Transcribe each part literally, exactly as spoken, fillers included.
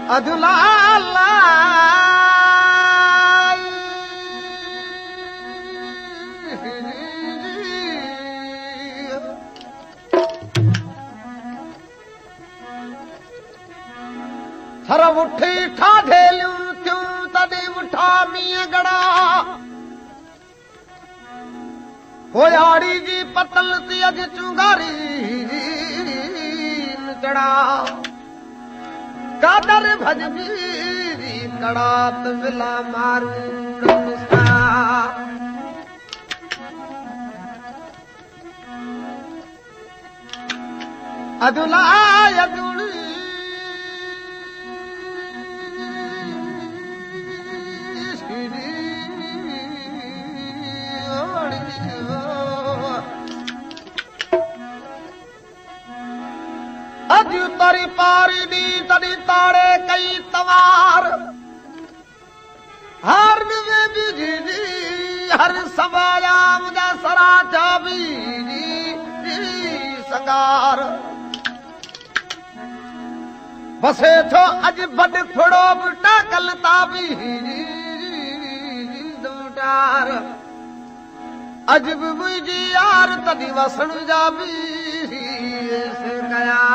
अधुला थर उठी ठाढेलियूं थियूं तॾहिं उठा मीअं गड़ा पोयाड़ी जी पतल थी अॼु चुंगारी चढ़ा कादर भॼबी कड़ात विला मारू अदुला अदुड़ी अजु तरी पारी दी तरी ताड़े कई तवार हर वे बिजी हर सवाया मुझा सरा चाबी संगार बसे थो अज बड थोड़ो बुटा कल ताबी दूटार अज भी मुझी यार तदी वसण जाबी गया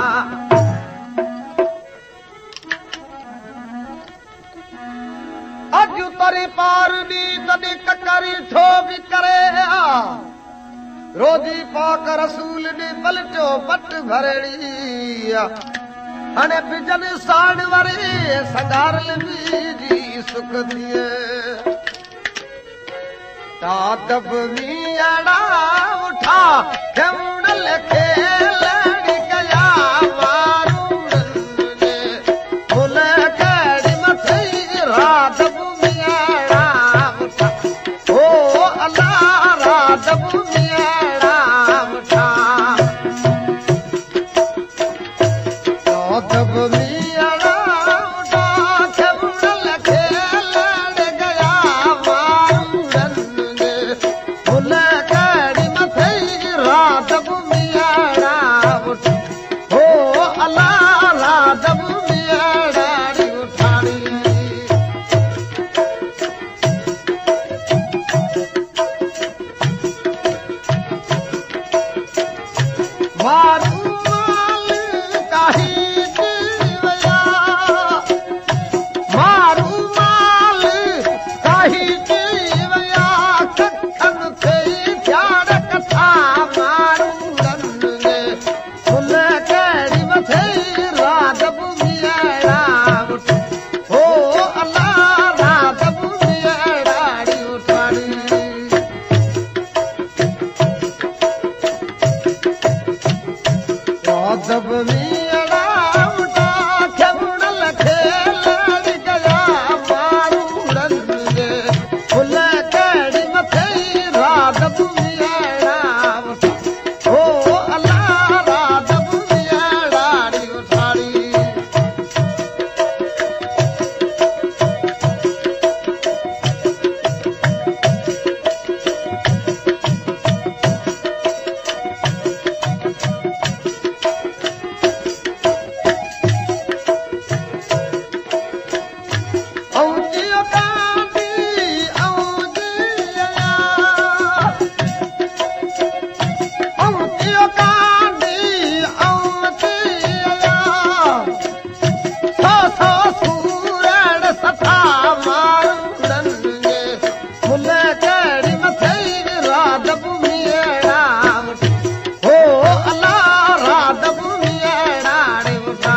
अज तरी पार दी तदी ककरी थो भी करे रोजी पाक रसूल दी पलटो पट भरड़ी हने बिजन साण वरे सगारल जी सुख दिए तादब मियाड़ा उठा जमुनल खेल गया मारू ने फुल कड़ी मथई रादब मियाड़ा उठा ओ अल्लाह रादब मियाड़ा उठा तादब मियाड़ा उठा जमुनल खेल गया मारू फुल कड़ी मथई रादब मियाड़ा उठा ओ अल्लाह रादब मियाड़ा उठाड़ी मारू माल काही जीवया मारू माल काही जीवया कखन थे ध्यान कथा मारू रंगे फुल कड़ी मथई रादब मियाड़ा उठा ओ अल्लाह रादब मियाड़ा उठाड़ी रादब मियाड़ा उठा जमुनल खेल गया मारू रंगे फुल कड़ी मथई रादब मियाड़ा उठा ओ अल्लाह रादब मियाड़ा उठाड़ी औजियो कांदी औजिया औजियो कांदी औजिया सो सो सूरड़ सथा मारू रंगे फुल कड़ी मथई रादब मियाड़ा उठा ओ अल्लाह रादब मियाड़ा उठा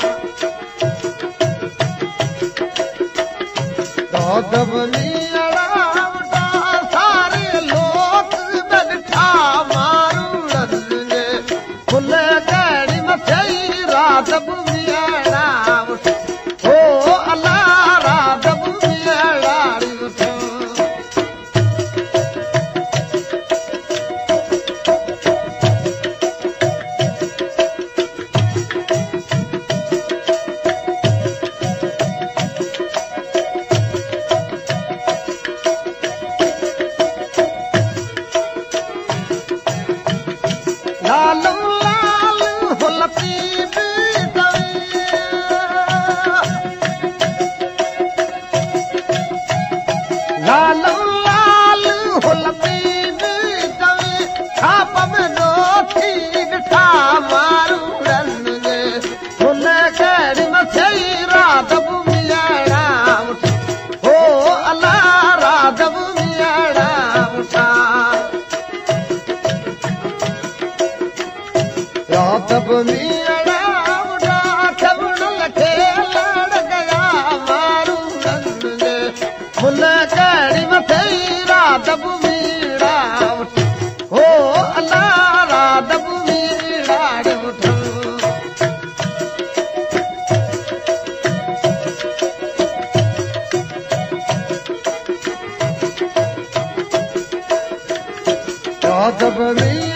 रादब मियाड़ा उठा सारे लोग बैठा मारू रंगे फुल कड़ी मथई रादब मियाड़ा उठा ओ अल्लाह रादब मियाड़ा उठा लालू लाल हो लतीफ मीड़ा उठा कबुण लखे लड़ गया मारू नंदे मुल कड़ी मथे रात मीड़ा उठ ओ अल्लाह रात मीड़ा उठ रात मीड़ा